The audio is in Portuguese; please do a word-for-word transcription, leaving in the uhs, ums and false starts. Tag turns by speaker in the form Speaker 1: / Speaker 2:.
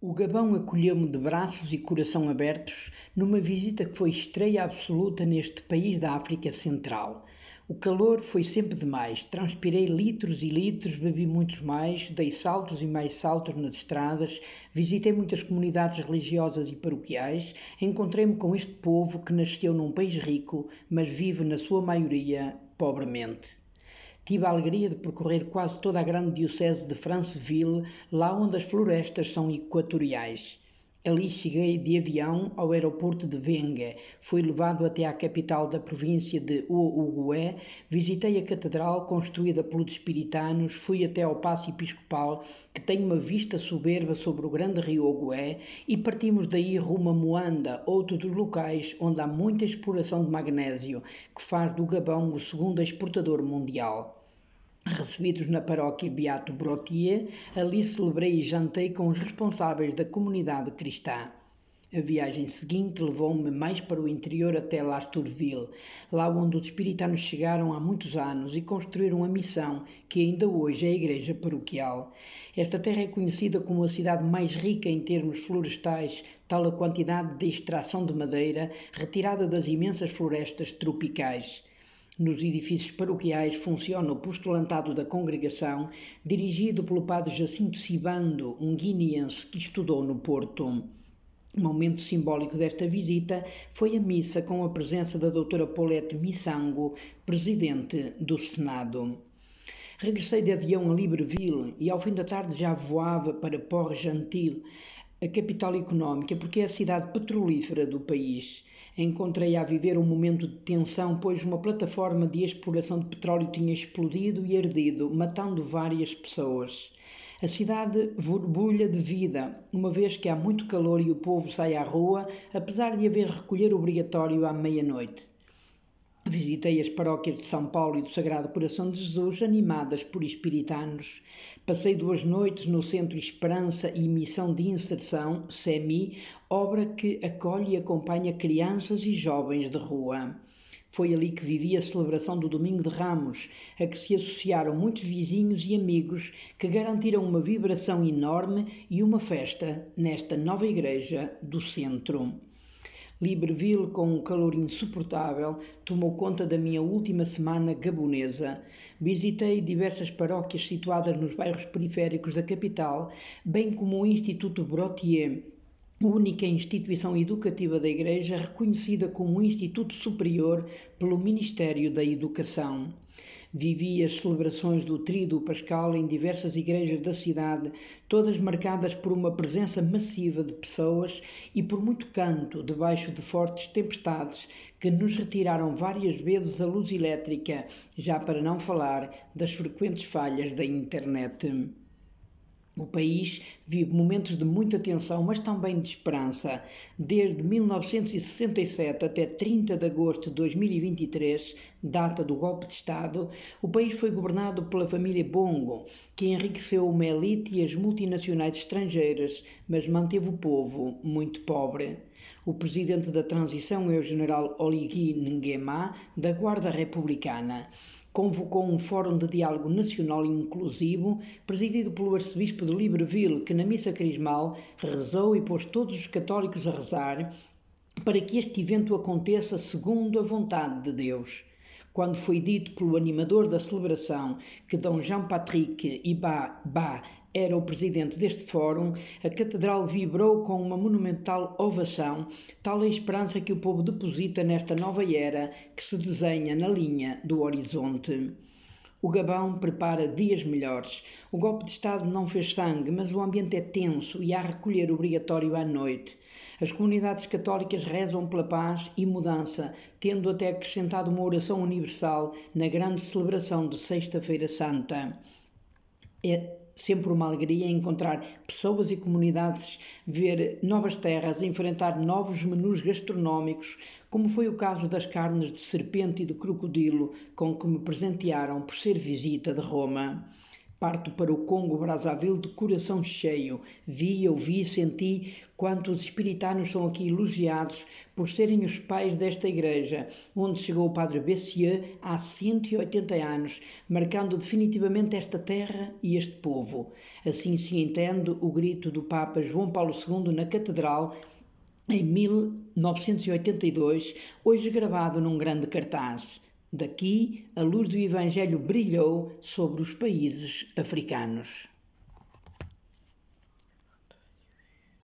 Speaker 1: O Gabão acolheu-me de braços e coração abertos numa visita que foi estreia absoluta neste país da África Central. O calor foi sempre demais, transpirei litros e litros, bebi muitos mais, dei saltos e mais saltos nas estradas, visitei muitas comunidades religiosas e paroquiais, encontrei-me com este povo que nasceu num país rico, mas vive na sua maioria pobremente. Tive a alegria de percorrer quase toda a grande diocese de Franceville, lá onde as florestas são equatoriais. Ali cheguei de avião ao aeroporto de Vengue, fui levado até à capital da província de Uruguai, visitei a catedral construída pelos espiritanos, fui até ao Paço Episcopal, que tem uma vista soberba sobre o grande rio Uruguai, e partimos daí rumo a Moanda, outro dos locais onde há muita exploração de magnésio, que faz do Gabão o segundo exportador mundial. Recebidos na paróquia Beato Brotier, ali celebrei e jantei com os responsáveis da comunidade cristã. A viagem seguinte levou-me mais para o interior até Lasturville, lá onde os espiritanos chegaram há muitos anos e construíram a missão que ainda hoje é a igreja paroquial. Esta terra é conhecida como a cidade mais rica em termos florestais, tal a quantidade de extração de madeira retirada das imensas florestas tropicais. Nos edifícios paroquiais funciona o postulantado da congregação, dirigido pelo padre Jacinto Cibando, um guineense que estudou no Porto. O momento simbólico desta visita foi a missa com a presença da doutora Paulette Missango, presidente do Senado. Regressei de avião a Libreville e ao fim da tarde já voava para Port-Gentil, a capital económica, porque é a cidade petrolífera do país. Encontrei a viver um momento de tensão, pois uma plataforma de exploração de petróleo tinha explodido e ardido, matando várias pessoas. A cidade borbulha de vida, uma vez que há muito calor e o povo sai à rua, apesar de haver recolher obrigatório à meia-noite. Visitei as paróquias de São Paulo e do Sagrado Coração de Jesus, animadas por espiritanos. Passei duas noites no Centro Esperança e Missão de Inserção, C E M I, obra que acolhe e acompanha crianças e jovens de rua. Foi ali que vivi a celebração do Domingo de Ramos, a que se associaram muitos vizinhos e amigos que garantiram uma vibração enorme e uma festa nesta nova igreja do centro. Libreville, com um calor insuportável, tomou conta da minha última semana gabonesa. Visitei diversas paróquias situadas nos bairros periféricos da capital, bem como o Instituto Brotier, única instituição educativa da Igreja reconhecida como um Instituto Superior pelo Ministério da Educação. Vivi as celebrações do Tríduo Pascal em diversas igrejas da cidade, todas marcadas por uma presença massiva de pessoas e por muito canto debaixo de fortes tempestades que nos retiraram várias vezes a luz elétrica, já para não falar das frequentes falhas da internet. O país vive momentos de muita tensão, mas também de esperança. Desde mil novecentos e sessenta e sete até trinta de agosto de dois mil e vinte e três, data do golpe de Estado, o país foi governado pela família Bongo, que enriqueceu uma elite e as multinacionais estrangeiras, mas manteve o povo muito pobre. O presidente da transição é o general Oligui Nguema, da Guarda Republicana. Convocou um fórum de diálogo nacional e inclusivo, presidido pelo arcebispo de Libreville, que na missa crismal rezou e pôs todos os católicos a rezar para que este evento aconteça segundo a vontade de Deus. Quando foi dito pelo animador da celebração que Dom Jean-Patrick Ibá era o presidente deste fórum, a catedral vibrou com uma monumental ovação, tal a esperança que o povo deposita nesta nova era que se desenha na linha do horizonte. O Gabão prepara dias melhores. O golpe de Estado não fez sangue, mas o ambiente é tenso e há recolher obrigatório à noite. As comunidades católicas rezam pela paz e mudança, tendo até acrescentado uma oração universal na grande celebração de Sexta-feira Santa. É sempre uma alegria encontrar pessoas e comunidades, ver novas terras, enfrentar novos menus gastronómicos, como foi o caso das carnes de serpente e de crocodilo com que me presentearam por ser visita de Roma. Parto para o Congo-Brazzaville de coração cheio. Vi, ouvi, senti quanto os espiritanos são aqui elogiados por serem os pais desta igreja, onde chegou o padre Bessieux há cento e oitenta anos, marcando definitivamente esta terra e este povo. Assim se entende o grito do Papa João Paulo segundo na Catedral, em mil novecentos e oitenta e dois, hoje gravado num grande cartaz. Daqui, a luz do Evangelho brilhou sobre os países africanos.